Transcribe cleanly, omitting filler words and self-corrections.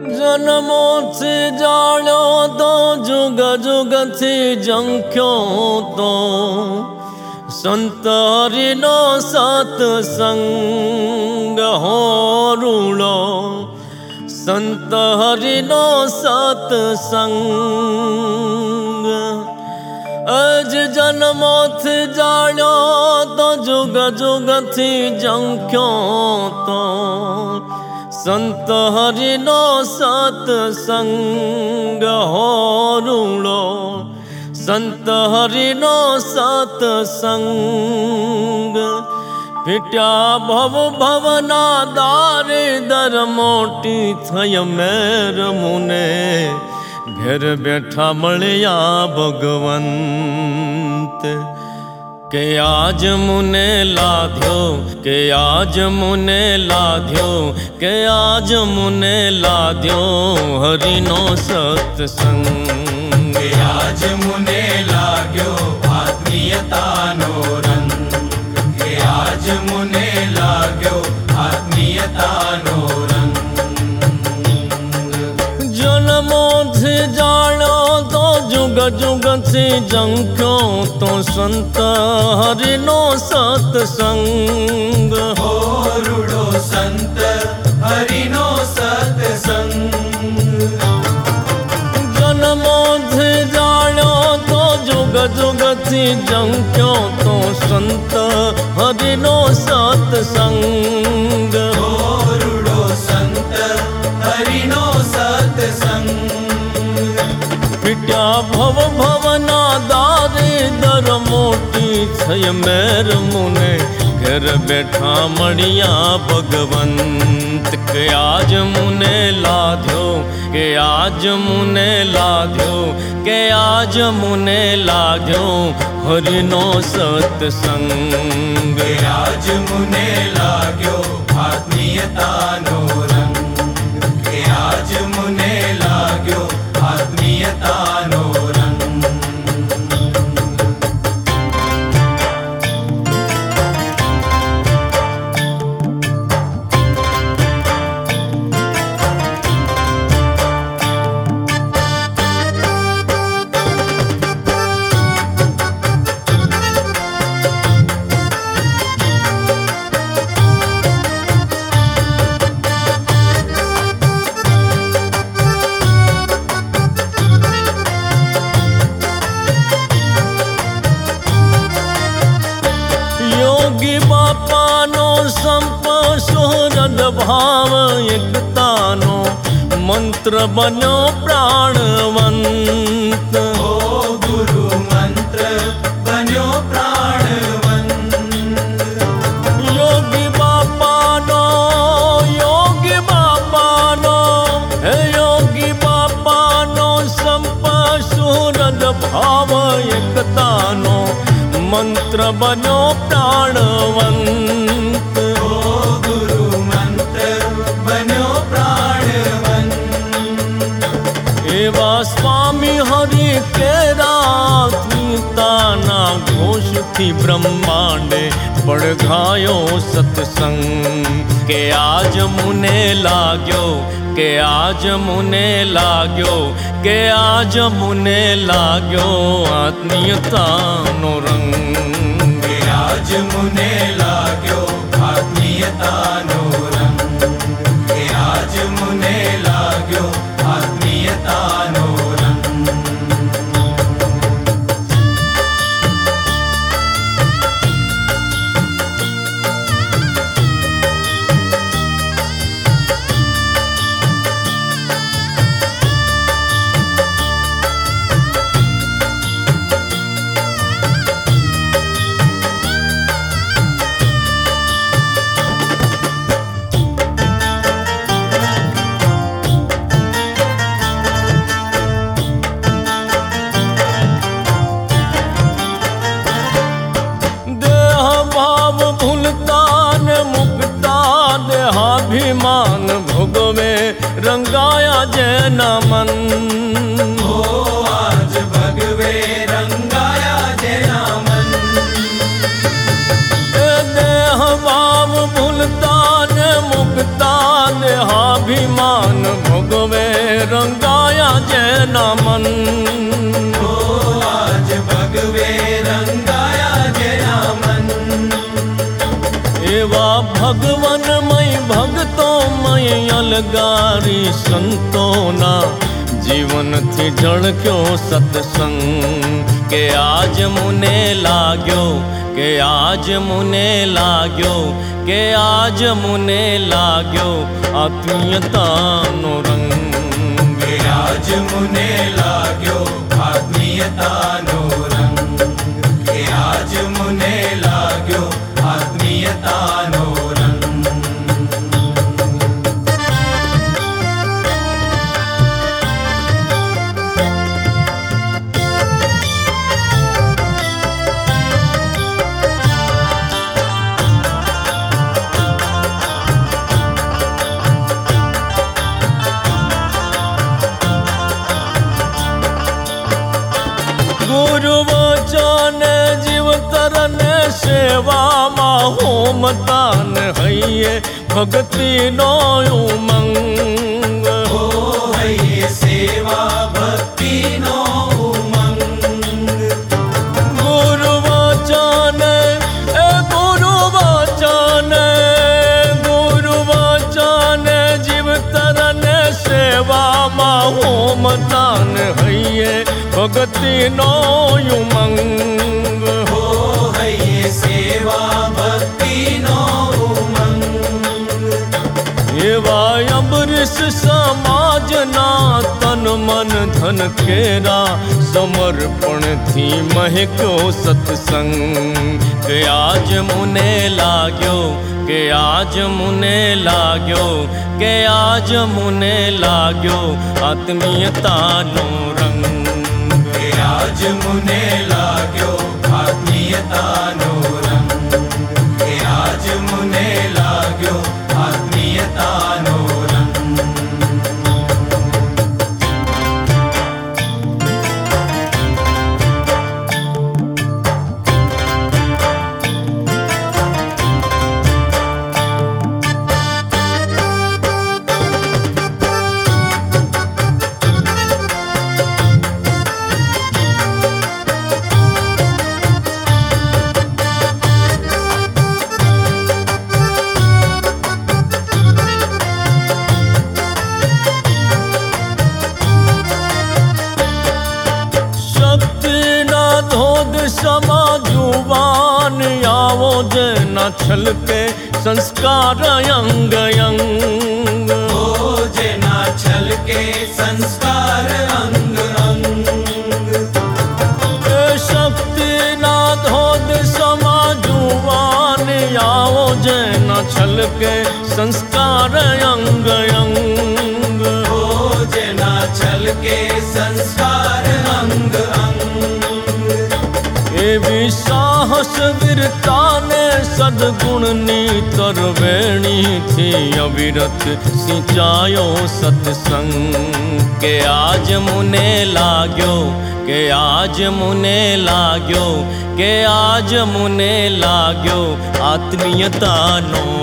जन्मोथी जाळ्यो तो जुग जुग थी जंख्यो तो संत हरिनो सत्संग हो रूड़ो संत हरिनो सत्संग अज जन्मोथी जाळ्यो तो जुग जुग थी जंख्यो तो संत हरिनो सत्संग हो रूड़ो संत हरिनो सत्संग पिट्या भव भवना दारे दर मोटी थय मेर मुने घर बैठा मलिया भगवंत के आज मुने लाध्यो के आज मुने लाध्यो के आज मुने लाध्यो हरिनो सत्संग के आज मुने लाग्यो आत्मीयतानो रंग के आज मुने लाग्यो आत्मीयतानो रंग जन्मोथी जाळ्यो तो जुग जुग थी जंख्यो तो संत हरिनो सत्संग हो रूड़ो संत हरिनो सत्संग जन्मोथी जाळ्यो तो जुग जुग थी जंख्यो तो संत हरिनो सत्संग हो रूड़ो संत हरिनो सत्संग पिट्या भव भवना दारे दर मोटी थय मेर मुने घर बैठा मड़िया भगवंत के आज मुने लाध्यो के आज मुने लाध्यो के आज मुने लाध्यो हरिनो सत्संग के आज मुने लाग्यो आत्मीयतानो रंग के आज मुने लाग्यो आत्मीयतानो रंग योगी बापानो संप सुहृद भाव एकतानो मंत्र बनो प्राणवंत ओ गुरु मंत्र बन्यो प्राणवंत योगी बापानो हे योगी बापानो संप सुहृद भाव एकतानो मंत्र बनो प्राणवंत ओ गुरु मंत्र बन्यो प्राणवंत एवा स्वामी हरि केरा आत्मीयताना घोष थी ब्रह्मांडे बड़घायो सत्संग के आज मुने लाग्यो के आज मुने लाग्यो के आज मुने लाग्यो आत्मीयतानो रंग के आज मुने लाग्यो आत्मीयतानो रंग के आज मुने लाग्यो आत्मीयतानो रंग अभिमान भोगवे रंगाया जैन मन ओ आज भगवे रंगाया जैना मन देह भाव भूलता ने मुक्ता देह દેહાભિમાન ભોગવે રંગાયા જેના મન આજ ભગવે રંગાયા જેના મન એવા ભગવનમય ભક્તોમય અલગારી સંતોના જીવનથી ઝળક્યો સત્સંગ કે આજ મુને લાગ્યો કે આજ મુને લાગ્યો કે આજ મુને લાગ્યો આત્મીયતાનો રંગ કે આજ મુને લાગ્યો આત્મીયતાનો રંગ કે આજ મુને લાગ્યો આત્મીયતાનો રંગ ગુરુ વચન જીવતરને સેવામાં હોમતાન હૈયે ભક્તિનો ઉમંગ ઓ હૈયે સેવા ભક્તિનો ઉમંગ ગુરુ વચન ગુરુ વચન જીવતરને સેવામાં હોમતાન હૈયે ભક્તિનો ઉમંગ ઓ હૈયે સેવા ભક્તિનો ઉમંગ એવા અમરીશ સમાજના તન મન ધન કેરા સમર્પણથી મહેક્યો સત્સંગ કે આજ મુને લાગ્યો કે આજ મુને લાગ્યો કે આજ મુને લાગ્યો આત્મીયતાનો રંગ કે આજ મુને લાગ્યો આત્મીયતાનો રંગ કે આજ મુને લાગ્યો આત્મીયતાનો રંગ સમાજુવાન આવો જેના છલકે સંસ્કાર અંગ અંગ ઓ જેના છલકે સંસ્કાર અંગ અંગ એ શક્તિના ધોધ સમાજુવાન આવો જેના છલકે સંસ્કાર અંગ અંગ ઓ જેના છલકે સંસ્કાર અંગ અંગ એવી સાહસ વીરતાને સદગુણની તરવેણીથી અવિરત સિંચાયો સત્સંગ કે આજ મુને લાગ્યો કે આજ મુને લાગ્યો કે આજ મુને લાગ્યો આત્મીયતાનો